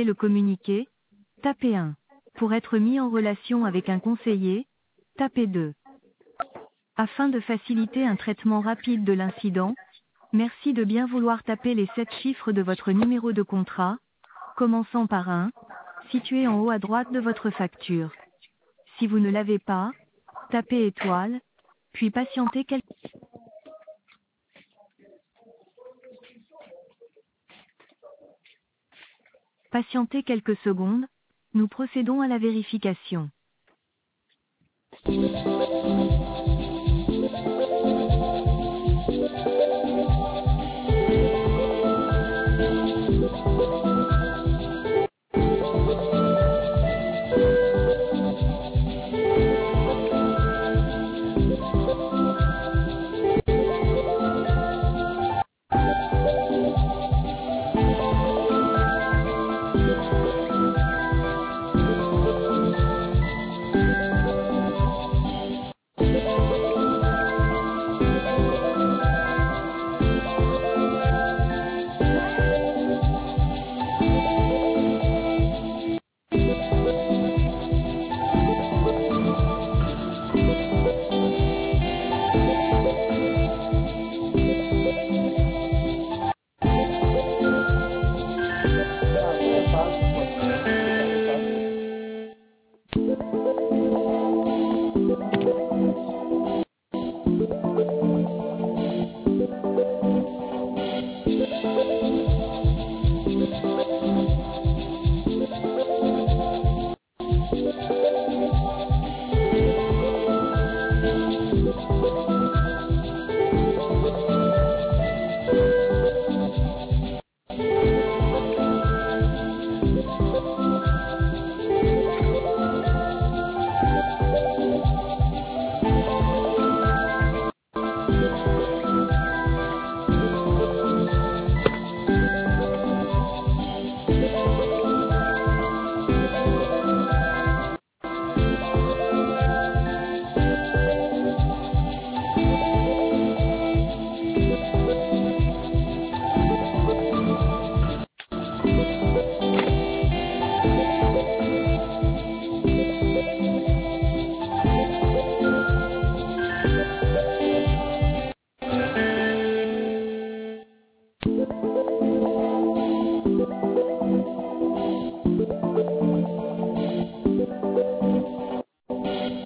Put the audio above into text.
souhaitez le communiquer, tapez 1. Pour être mis en relation avec un conseiller, tapez 2. Afin de faciliter un traitement rapide de l'incident, merci de bien vouloir taper les 7 chiffres de votre numéro de contrat, commençant par 1, situé en haut à droite de votre facture. Si vous ne l'avez pas, tapez étoile, puis patientez quelques secondes, nous procédons à la vérification.